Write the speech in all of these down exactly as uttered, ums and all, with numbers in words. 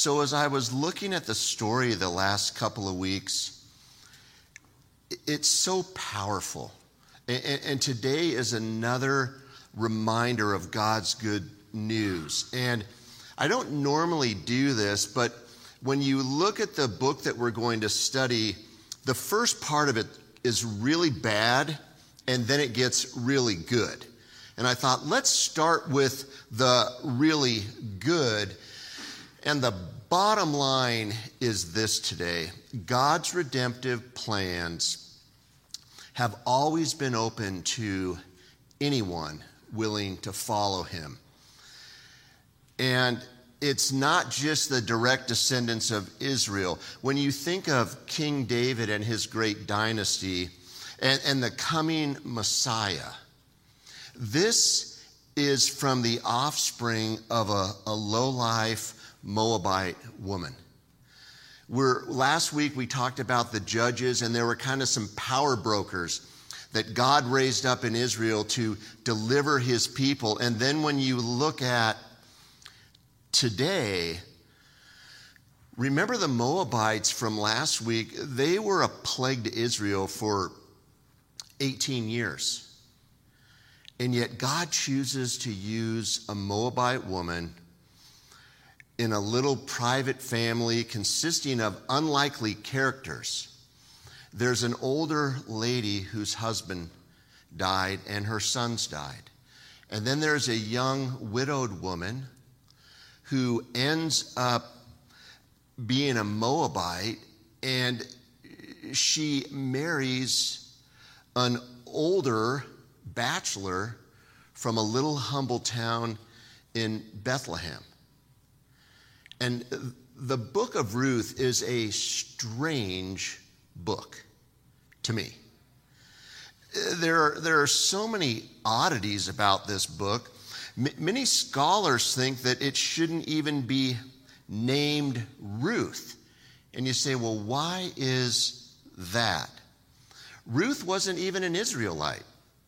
So as I was looking at the story the last couple of weeks, it's so powerful. And, and today is another reminder of God's good news. And I don't normally do this, but when you look at the book that we're going to study, the first part of it is really bad, and then it gets really good. And I thought, let's start with the really good. And the bottom line is this today. God's redemptive plans have always been open to anyone willing to follow him. And it's not just the direct descendants of Israel. When you think of King David and his great dynasty and, and the coming Messiah, this is from the offspring of a, a low-life Moabite woman. We're, last week we talked about the judges, and there were kind of some power brokers that God raised up in Israel to deliver his people. And then when you look at today, remember the Moabites from last week? They were a plague to Israel for eighteen years. And yet God chooses to use a Moabite woman in a little private family consisting of unlikely characters. There's an older lady whose husband died and her sons died. And then there's a young widowed woman who ends up being a Moabite, and she marries an older bachelor from a little humble town in Bethlehem. And the book of Ruth is a strange book to me. There are, there are so many oddities about this book. M- many scholars think that it shouldn't even be named Ruth. And you say, well, why is that? Ruth wasn't even an Israelite.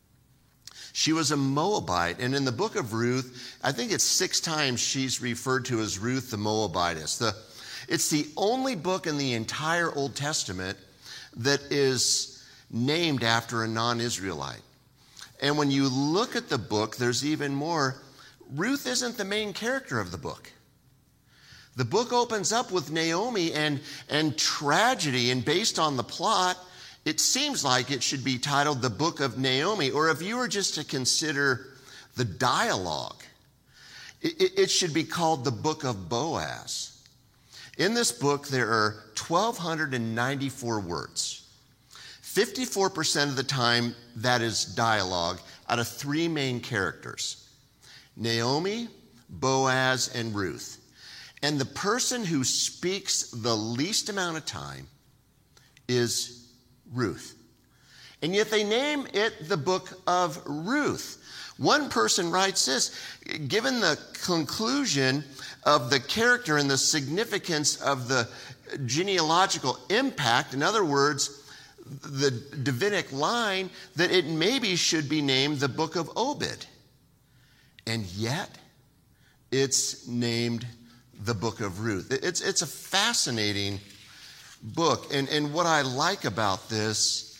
She was a Moabite, and in the book of Ruth, I think it's six times she's referred to as Ruth the Moabitess. The, it's the only book in the entire Old Testament that is named after a non-Israelite. And when you look at the book, there's even more. Ruth isn't the main character of the book. The book opens up with Naomi and, and tragedy, and based on the plot, it seems like it should be titled The Book of Naomi, or if you were just to consider the dialogue, it, it should be called The Book of Boaz. In this book, there are one thousand two hundred ninety-four words. fifty-four percent of the time, that is dialogue out of three main characters: Naomi, Boaz, and Ruth. And the person who speaks the least amount of time is Ruth. And yet they name it the book of Ruth. One person writes this: given the conclusion of the character and the significance of the genealogical impact, in other words, the Davidic line, that it maybe should be named the book of Obed. And yet it's named the book of Ruth. It's, it's a fascinating book. And, and what I like about this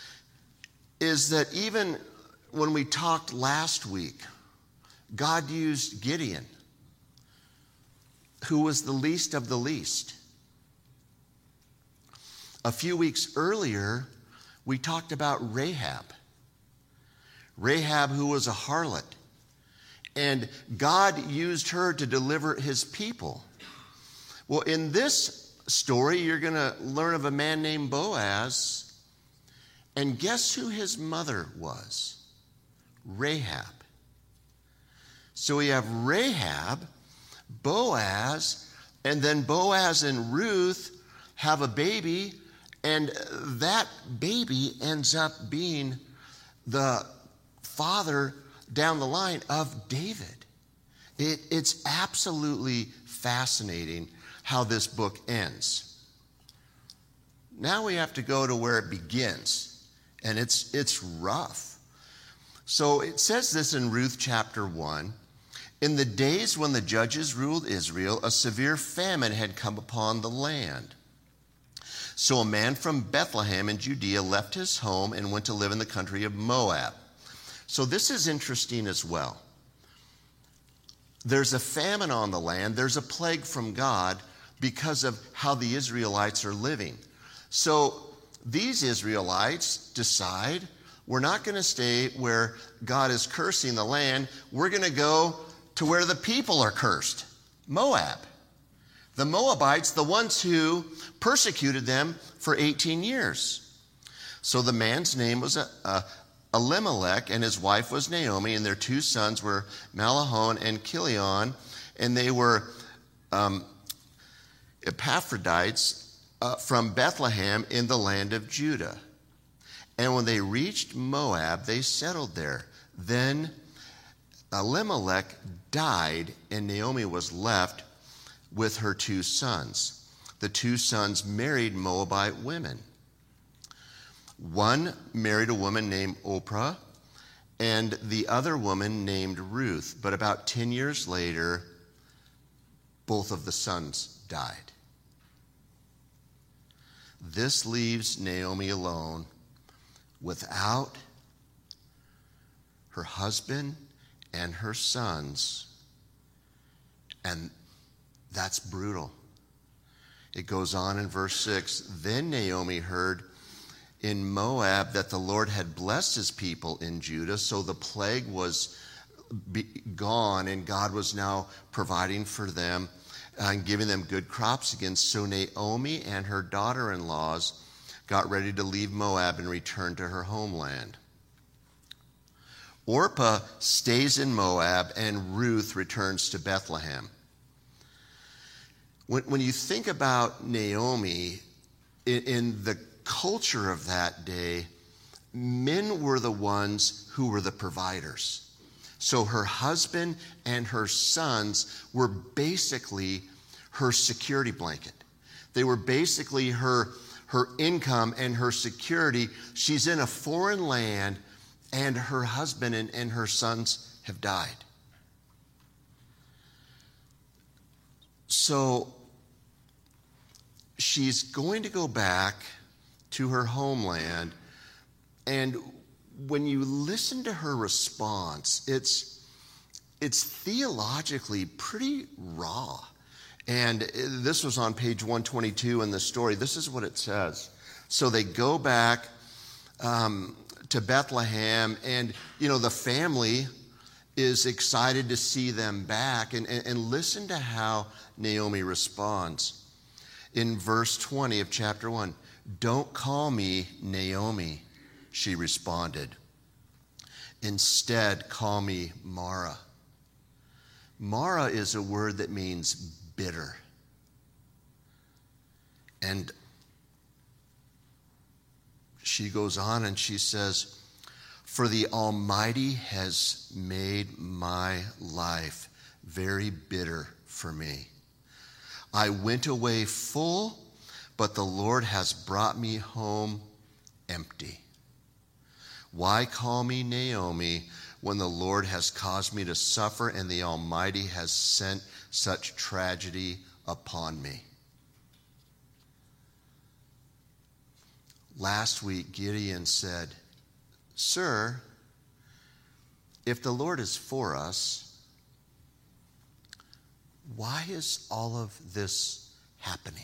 is that even when we talked last week, God used Gideon, who was the least of the least. A few weeks earlier, we talked about Rahab. Rahab, who was a harlot. And God used her to deliver his people. Well, in this story, you're going to learn of a man named Boaz. And guess who his mother was? Rahab. So we have Rahab, Boaz, and then Boaz and Ruth have a baby, and that baby ends up being the father down the line of David. It, it's absolutely fascinating how this book ends. Now we have to go to where it begins, and it's it's rough. So it says this in Ruth chapter one. In the days when the judges ruled Israel, a severe famine had come upon the land. So a man from Bethlehem in Judea left his home and went to live in the country of Moab. So this is interesting as well. There's a famine on the land. There's a plague from God because of how the Israelites are living. So these Israelites decide, we're not going to stay where God is cursing the land. We're going to go to where the people are cursed, Moab. The Moabites, the ones who persecuted them for eighteen years. So the man's name was uh, Elimelech, and his wife was Naomi, and their two sons were Mahlon and Chilion, and they were um, Epaphrodites uh, from Bethlehem in the land of Judah. And when they reached Moab, they settled there. Then Elimelech died, and Naomi was left with her two sons. The two sons married Moabite women. One married a woman named Oprah, and the other woman named Ruth. But about ten years later, both of the sons died. This leaves Naomi alone without her husband and her sons, and that's brutal. It goes on in verse six. Then Naomi heard in Moab that the Lord had blessed his people in Judah, so the plague was be gone, and God was now providing for them and giving them good crops again. So Naomi and her daughter-in-laws got ready to leave Moab and return to her homeland. Orpah stays in Moab, and Ruth returns to Bethlehem. When, when you think about Naomi, in, in the culture of that day, men were the ones who were the providers. So her husband and her sons were basically her security blanket. They were basically her, her income and her security. She's in a foreign land, and her husband and, and her sons have died. So she's going to go back to her homeland, and when you listen to her response, it's, it's theologically pretty raw. And this was on page one twenty-two in the story. This is what it says. So they go back um, to Bethlehem, and, you know, the family is excited to see them back. And, and, and listen to how Naomi responds. In verse twenty of chapter one, "Don't call me Naomi," she responded. "Instead, call me Mara." Mara is a word that means bitter. And she goes on and she says, "For the Almighty has made my life very bitter for me. I went away full, but the Lord has brought me home empty. Why call me Naomi when the Lord has caused me to suffer and the Almighty has sent such tragedy upon me?" Last week, Gideon said, "Sir, if the Lord is for us, why is all of this happening?"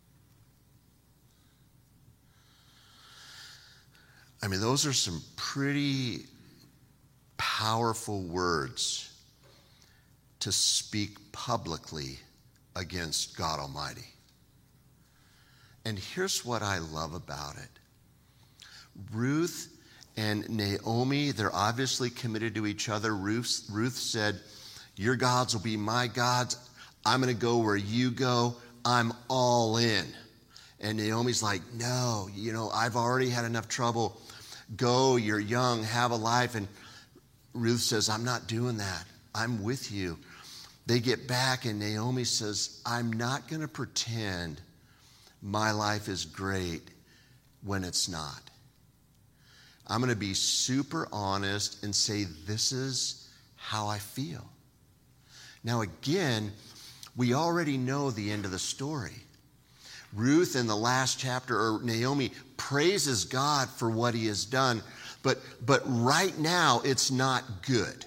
I mean, those are some pretty powerful words to speak publicly against God Almighty. And here's what I love about it. Ruth and Naomi, they're obviously committed to each other. Ruth, Ruth said, "Your gods will be my gods. I'm going to go where you go. I'm all in." And Naomi's like, "No, you know, I've already had enough trouble. Go, you're young, have a life." And Ruth says, "I'm not doing that. I'm with you." They get back, and Naomi says, "I'm not going to pretend my life is great when it's not. I'm going to be super honest and say, this is how I feel." Now again, we already know the end of the story. Ruth in the last chapter, or Naomi, praises God for what he has done, but, but right now it's not good.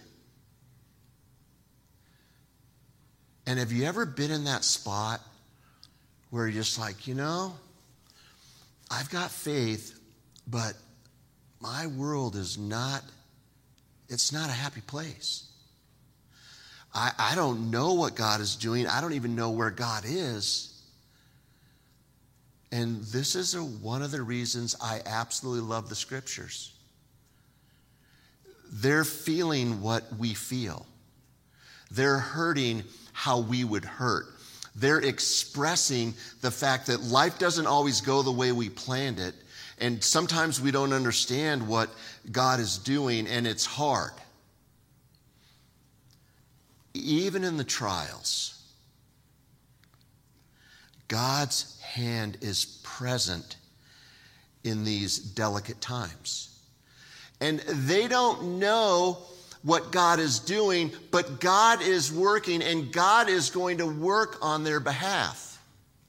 And have you ever been in that spot where you're just like, you know, I've got faith, but my world is not, it's not a happy place. I, I don't know what God is doing. I don't even know where God is. And this is a, one of the reasons I absolutely love the scriptures. They're feeling what we feel. They're hurting how we would hurt. They're expressing the fact that life doesn't always go the way we planned it. And sometimes we don't understand what God is doing, and it's hard. Even in the trials, God's hand is present in these delicate times. And they don't know what God is doing, but God is working, and God is going to work on their behalf.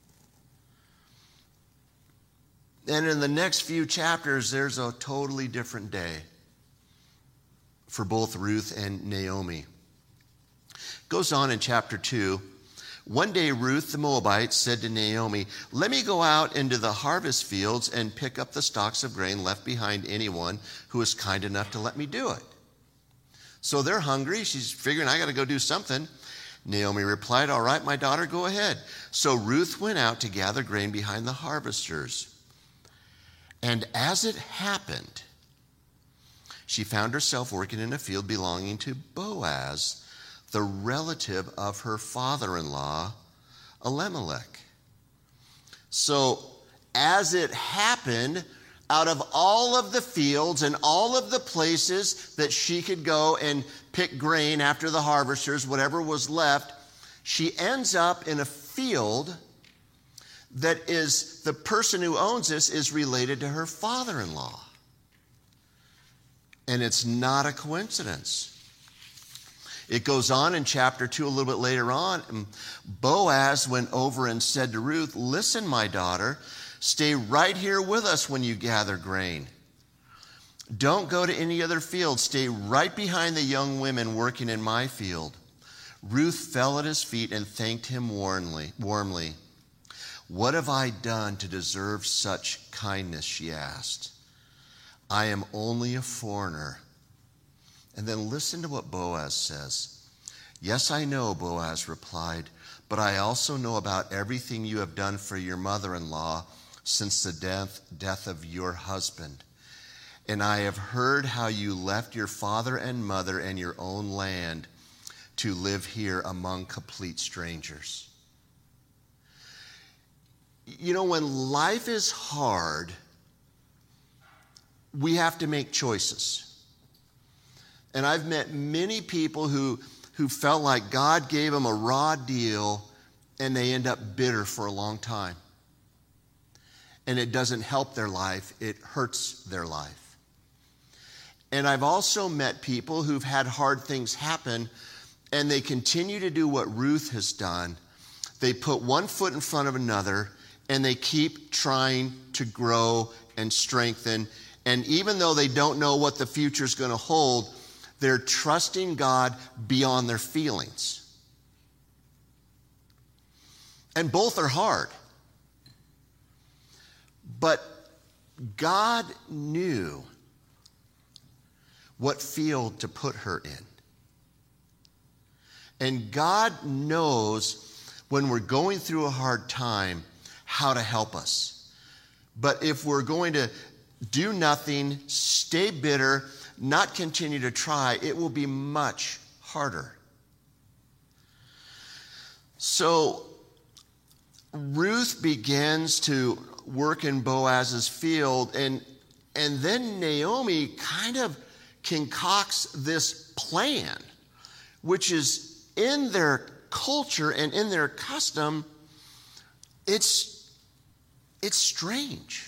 And in the next few chapters, there's a totally different day for both Ruth and Naomi. It goes on in chapter two. One day Ruth the Moabite said to Naomi, "Let me go out into the harvest fields and pick up the stalks of grain left behind anyone who is kind enough to let me do it." So they're hungry. She's figuring, I got to go do something. Naomi replied, "All right, my daughter, go ahead." So Ruth went out to gather grain behind the harvesters. And as it happened, she found herself working in a field belonging to Boaz, the relative of her father-in-law, Elimelech. So as it happened, out of all of the fields and all of the places that she could go and pick grain after the harvesters, whatever was left, she ends up in a field that is, the person who owns this is related to her father-in-law. And it's not a coincidence. It goes on in chapter two a little bit later on. And Boaz went over and said to Ruth, "Listen, my daughter, stay right here with us when you gather grain. Don't go to any other field. Stay right behind the young women working in my field." Ruth fell at his feet and thanked him warmly. warmly. "What have I done to deserve such kindness?" she asked. "I am only a foreigner." And then listen to what Boaz says. "Yes, I know," Boaz replied, "but I also know about everything you have done for your mother-in-law since the death, death of your husband. And I have heard how you left your father and mother and your own land to live here among complete strangers." You know, when life is hard, we have to make choices. And I've met many people who, who felt like God gave them a raw deal and they end up bitter for a long time. And it doesn't help their life, it hurts their life. And I've also met people who've had hard things happen and they continue to do what Ruth has done. They put one foot in front of another and they keep trying to grow and strengthen. And even though they don't know what the future is going to hold, they're trusting God beyond their feelings. And both are hard. But God knew what field to put her in. And God knows when we're going through a hard time how to help us. But if we're going to do nothing, stay bitter, not continue to try, it will be much harder. So Ruth begins to work in Boaz's field, and, and then Naomi kind of concocts this plan, which is in their culture and in their custom, it's, it's strange.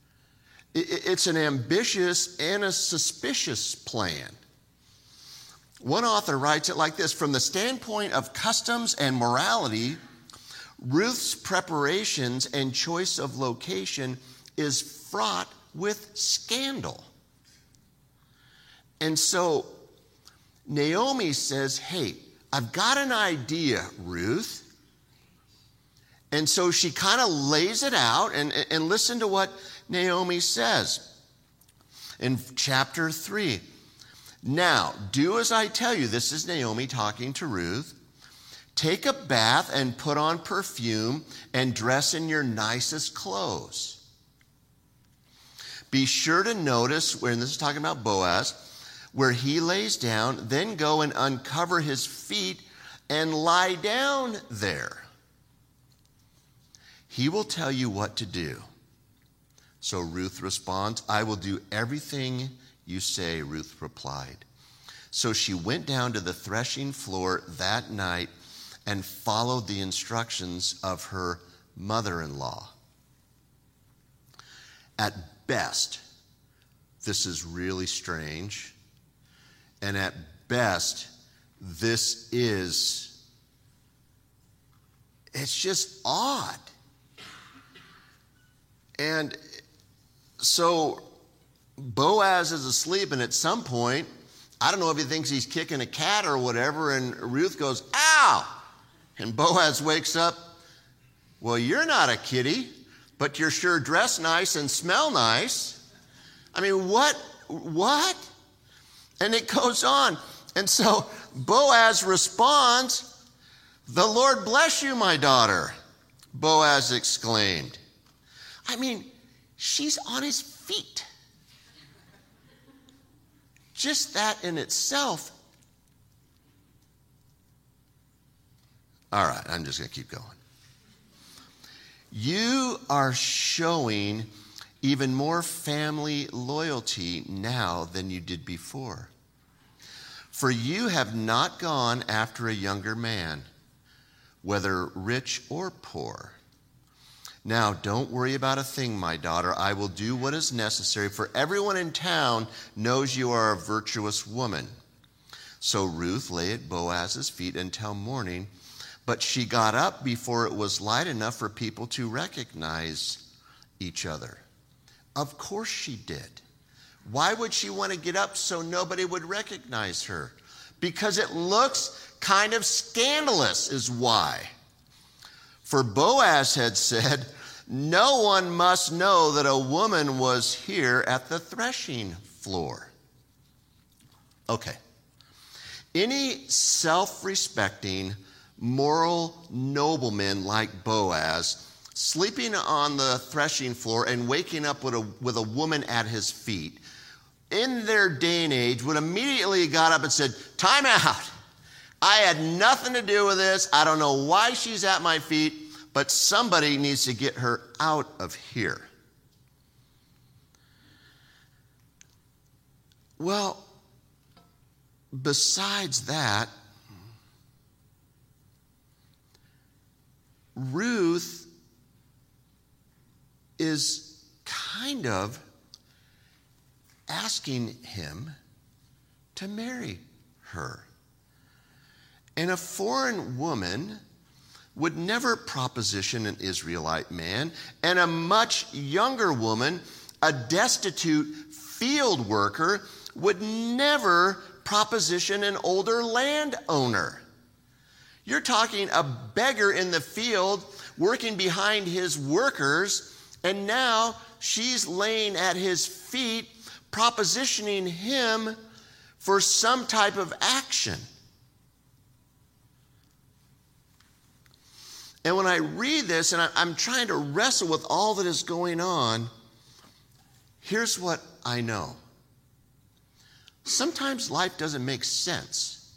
It's an ambitious and a suspicious plan. One author writes it like this: from the standpoint of customs and morality, Ruth's preparations and choice of location is fraught with scandal. And so Naomi says, hey, I've got an idea, Ruth. And so she kind of lays it out, and, and listen to what Naomi says in chapter three. Now, do as I tell you. This is Naomi talking to Ruth. Take a bath and put on perfume and dress in your nicest clothes. Be sure to notice, when this is talking about Boaz, where he lays down, then go and uncover his feet and lie down there. He will tell you what to do. So Ruth responds, I will do everything you say, Ruth replied. So she went down to the threshing floor that night and followed the instructions of her mother-in-law. At best, this is really strange. And at best, this is, it's just odd. And so Boaz is asleep, and at some point, I don't know if he thinks he's kicking a cat or whatever, and Ruth goes, ow! And Boaz wakes up, well, you're not a kitty, but you're sure dressed nice and smell nice. I mean, what? What? And it goes on. And so Boaz responds, the Lord bless you, my daughter, Boaz exclaimed. I mean, she's on his feet. Just that in itself. All right, I'm just going to keep going. You are showing even more family loyalty now than you did before. For you have not gone after a younger man, whether rich or poor. Now, don't worry about a thing, my daughter. I will do what is necessary, for everyone in town knows you are a virtuous woman. So Ruth lay at Boaz's feet until morning, but she got up before it was light enough for people to recognize each other. Of course she did. Why would she want to get up so nobody would recognize her? Because it looks kind of scandalous is why. For Boaz had said, no one must know that a woman was here at the threshing floor. Okay. Any self-respecting, moral nobleman like Boaz sleeping on the threshing floor and waking up with a, with a woman at his feet, in their day and age, would immediately got up and said, time out. I had nothing to do with this. I don't know why she's at my feet, but somebody needs to get her out of here. Well, besides that, Ruth is kind of asking him to marry her. And a foreign woman would never proposition an Israelite man, and a much younger woman, a destitute field worker, would never proposition an older landowner. You're talking a beggar in the field working behind his workers, and now she's laying at his feet, propositioning him for some type of action. And when I read this and I'm trying to wrestle with all that is going on, here's what I know. Sometimes life doesn't make sense.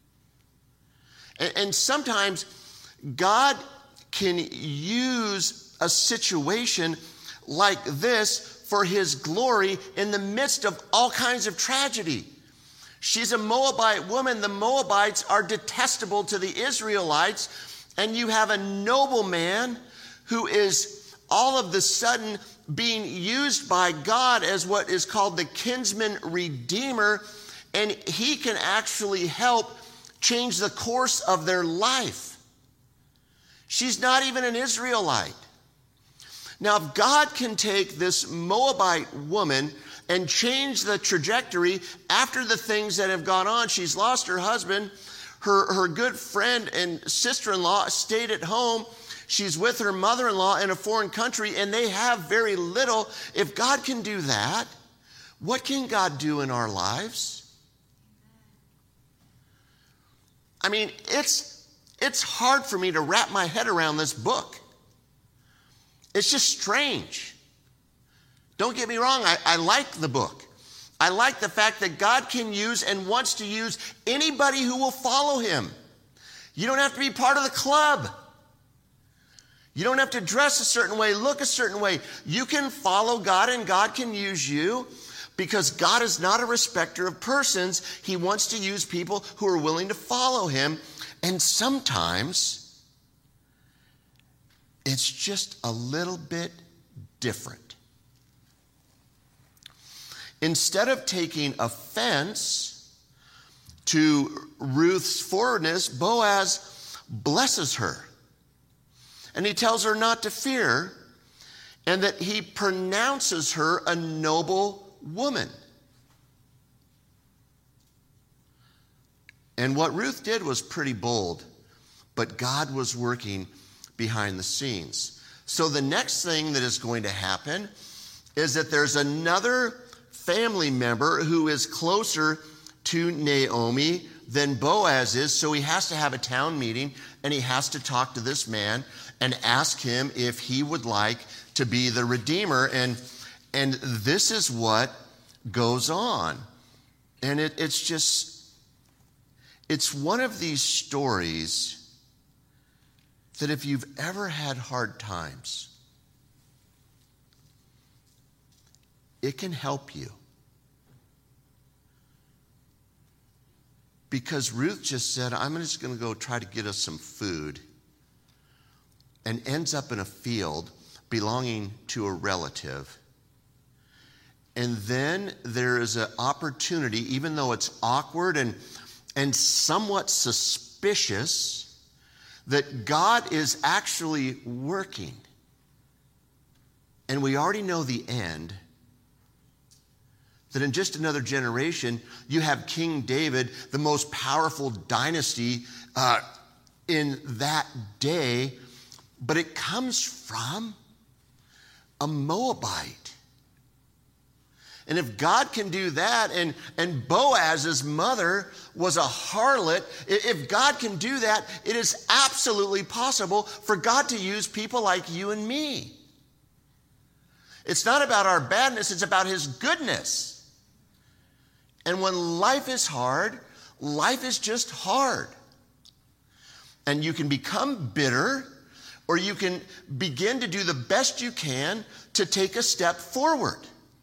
And sometimes God can use a situation like this for his glory in the midst of all kinds of tragedy. She's a Moabite woman. The Moabites are detestable to the Israelites. And you have a nobleman who is all of the sudden being used by God as what is called the kinsman redeemer. and he can actually help change the course of their life. She's not even an Israelite. Now, if God can take this Moabite woman and change the trajectory after the things that have gone on, she's lost her husband, her, her good friend and sister-in-law stayed at home, she's with her mother-in-law in a foreign country, and they have very little. If God can do that, what can God do in our lives? I mean, it's, it's hard for me to wrap my head around this book. It's just strange. Don't get me wrong, I, I like the book. I like the fact that God can use and wants to use anybody who will follow him. You don't have to be part of the club. You don't have to dress a certain way, look a certain way. You can follow God and God can use you because God is not a respecter of persons. He wants to use people who are willing to follow him. And sometimes it's just a little bit different. Instead of taking offense to Ruth's forwardness, Boaz blesses her. And he tells her not to fear, and that he pronounces her a noble woman. And what Ruth did was pretty bold, but God was working behind the scenes. So the next thing that is going to happen is that there's another family member who is closer to Naomi than Boaz is, so he has to have a town meeting, and he has to talk to this man and ask him if he would like to be the redeemer. And, and this is what goes on. And it, it's just, it's one of these stories that if you've ever had hard times, it can help you. Because Ruth just said, I'm just going to go try to get us some food, and ends up in a field belonging to a relative. And then there is an opportunity, even though it's awkward and, and somewhat suspicious, that God is actually working. And we already know the end. That in just another generation, you have King David, the most powerful dynasty uh, in that day, but it comes from a Moabite. And if God can do that, and, and Boaz's mother was a harlot, if God can do that, it is absolutely possible for God to use people like you and me. It's not about our badness, it's about his goodness. And when life is hard, life is just hard. And you can become bitter, or you can begin to do the best you can to take a step forward.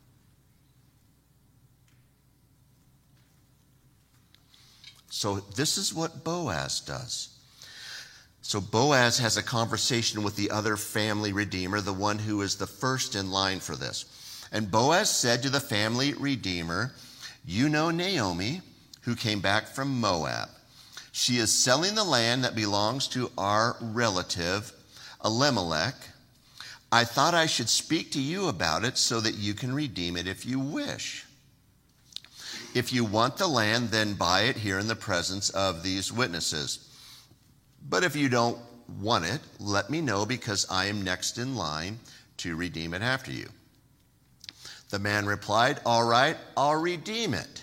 So this is what Boaz does. So Boaz has a conversation with the other family redeemer, the one who is the first in line for this. And Boaz said to the family redeemer, you know Naomi, who came back from Moab. She is selling the land that belongs to our relative, Elimelech. I thought I should speak to you about it so that you can redeem it if you wish. If you want the land, then buy it here in the presence of these witnesses. But if you don't want it, let me know, because I am next in line to redeem it after you. The man replied, all right, I'll redeem it.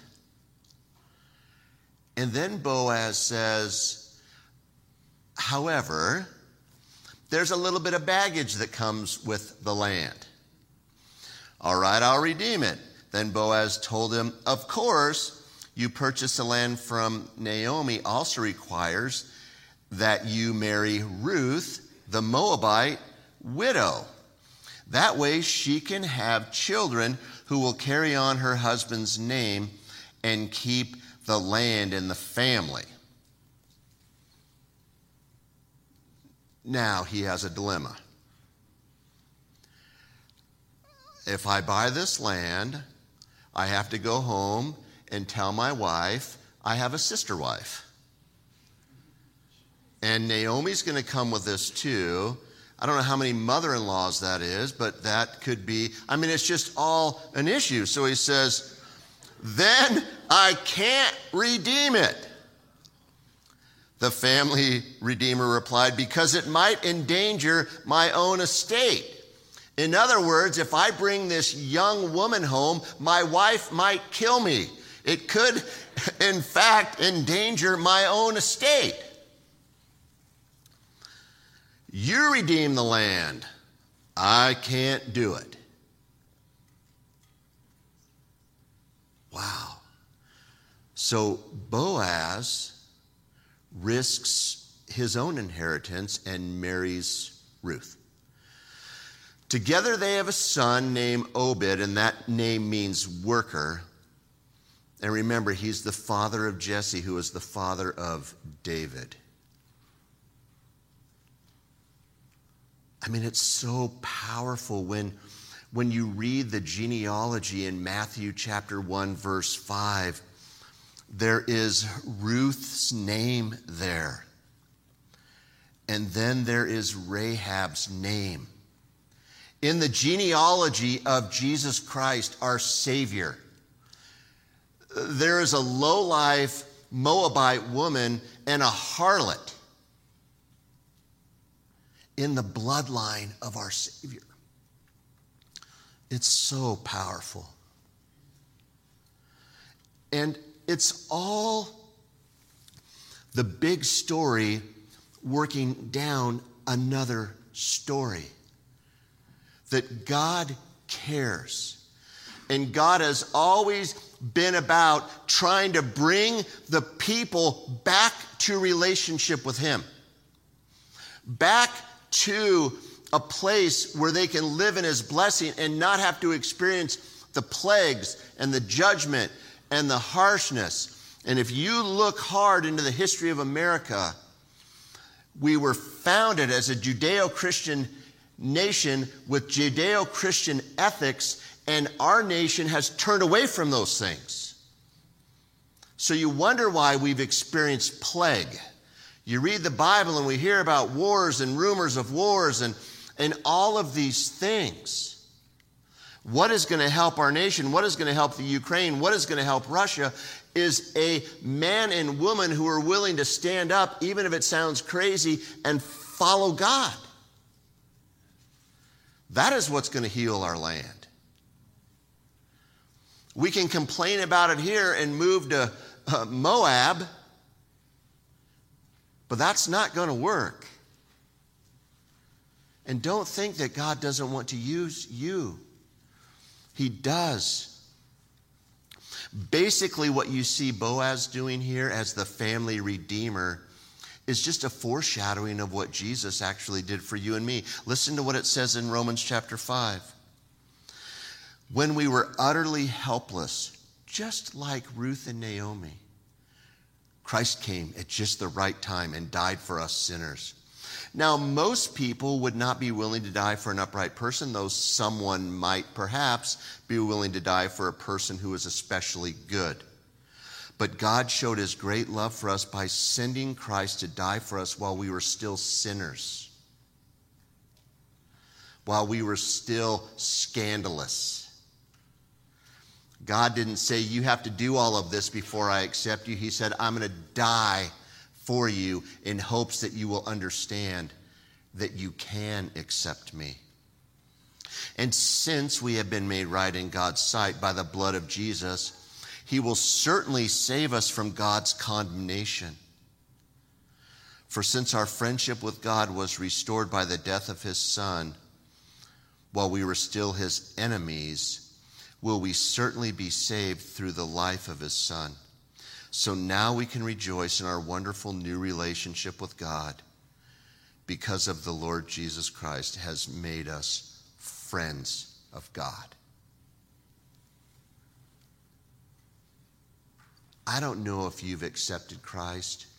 And then Boaz says, however, there's a little bit of baggage that comes with the land. All right, I'll redeem it. Then Boaz told him, of course, you purchase the land from Naomi also requires that you marry Ruth, the Moabite widow. That way she can have children who will carry on her husband's name and keep the land in the family. Now he has a dilemma. If I buy this land, I have to go home and tell my wife I have a sister wife. And Naomi's going to come with this too. I don't know how many mother-in-laws that is, but that could be, I mean, it's just all an issue. So he says, then I can't redeem it. The family redeemer replied, because it might endanger my own estate. In other words, if I bring this young woman home, my wife might kill me. It could, in fact, endanger my own estate. You redeem the land. I can't do it. Wow. So Boaz risks his own inheritance and marries Ruth. Together they have a son named Obed, and that name means worker. And remember, he's the father of Jesse, who is the father of David. I mean, it's so powerful when, when you read the genealogy in Matthew chapter one, verse five. There is Ruth's name there. And then there is Rahab's name. In the genealogy of Jesus Christ, our Savior, there is a low-life Moabite woman and a harlot in the bloodline of our Savior. It's so powerful. And it's all the big story working down another story. That God cares. And God has always been about trying to bring the people back to relationship with Him. Back to a place where they can live in His blessing and not have to experience the plagues and the judgment and the harshness. And if you look hard into the history of America, we were founded as a Judeo-Christian nation with Judeo-Christian ethics, and our nation has turned away from those things. So you wonder why we've experienced plague. You read the Bible and we hear about wars and rumors of wars and, and all of these things. What is going to help our nation? What is going to help the Ukraine? What is going to help Russia is a man and woman who are willing to stand up, even if it sounds crazy, and follow God. That is what's going to heal our land. We can complain about it here and move to uh, Moab, but that's not going to work. And don't think that God doesn't want to use you. He does. Basically, what you see Boaz doing here as the family redeemer is just a foreshadowing of what Jesus actually did for you and me. Listen to what it says in Romans chapter five. When we were utterly helpless, just like Ruth and Naomi, Christ came at just the right time and died for us sinners. Now, most people would not be willing to die for an upright person, though someone might perhaps be willing to die for a person who is especially good. But God showed His great love for us by sending Christ to die for us while we were still sinners, while we were still scandalous. God didn't say, you have to do all of this before I accept you. He said, I'm going to die for you in hopes that you will understand that you can accept me. And since we have been made right in God's sight by the blood of Jesus, He will certainly save us from God's condemnation. For since our friendship with God was restored by the death of His Son, while we were still His enemies, will we certainly be saved through the life of His Son. So now we can rejoice in our wonderful new relationship with God because of the Lord Jesus Christ has made us friends of God. I don't know if you've accepted Christ,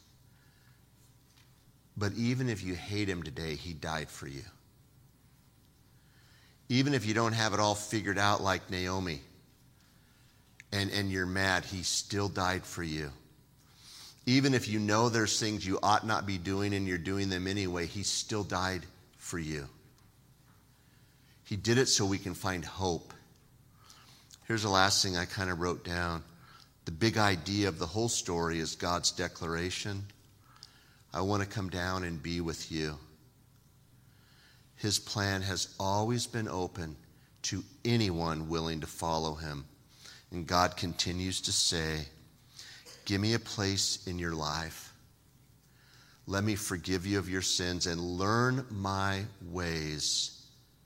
but even if you hate Him today, He died for you. Even if you don't have it all figured out like Naomi, and, and you're mad, he still died for you. Even if you know there's things you ought not be doing and you're doing them anyway, he still died for you. He did it so we can find hope. Here's the last thing I kind of wrote down. The big idea of the whole story is God's declaration. I want to come down and be with you. His plan has always been open to anyone willing to follow him. And God continues to say, give me a place in your life. Let me forgive you of your sins and learn my ways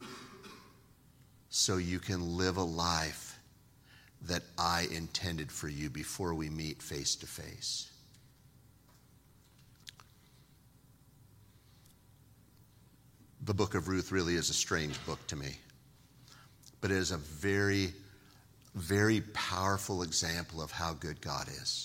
so you can live a life that I intended for you before we meet face to face. The book of Ruth really is a strange book to me, but it is a very, very powerful example of how good God is.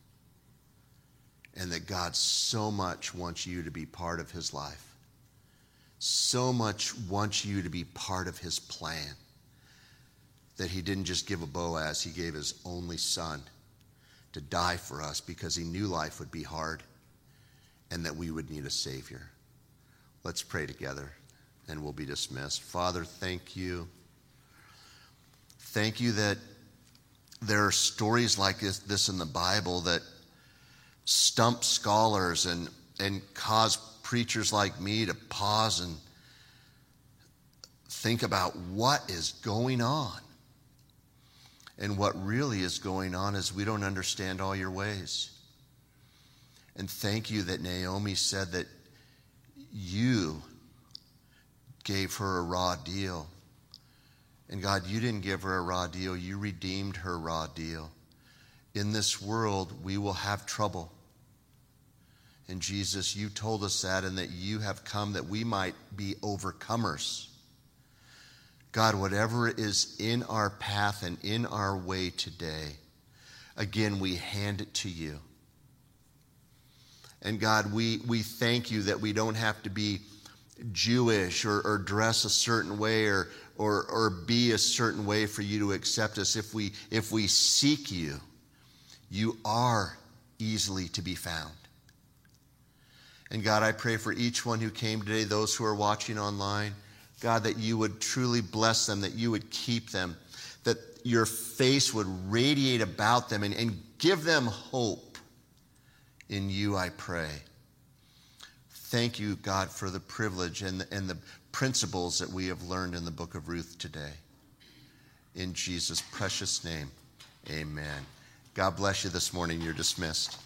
And that God so much wants you to be part of his life. So much wants you to be part of his plan. That he didn't just give a Boaz, he gave his only son to die for us because he knew life would be hard and that we would need a Savior. Let's pray together and we'll be dismissed. Father, thank you. Thank you that there are stories like this, this in the Bible that stump scholars and, and cause preachers like me to pause and think about what is going on. And what really is going on is we don't understand all your ways. And thank you that Naomi said that you gave her a raw deal. And God, you didn't give her a raw deal. You redeemed her raw deal. In this world, we will have trouble. And Jesus, you told us that and that you have come that we might be overcomers. God, whatever is in our path and in our way today, again, we hand it to you. And God, we, we thank you that we don't have to be Jewish or, or dress a certain way or, or, or be a certain way for you to accept us. If we, if we seek you, you are easily to be found. And God, I pray for each one who came today, those who are watching online, God, that you would truly bless them, that you would keep them, that your face would radiate about them and, and give them hope in you, I pray. Thank you, God, for the privilege and the, and the principles that we have learned in the book of Ruth today. In Jesus' precious name, amen. God bless you this morning. You're dismissed.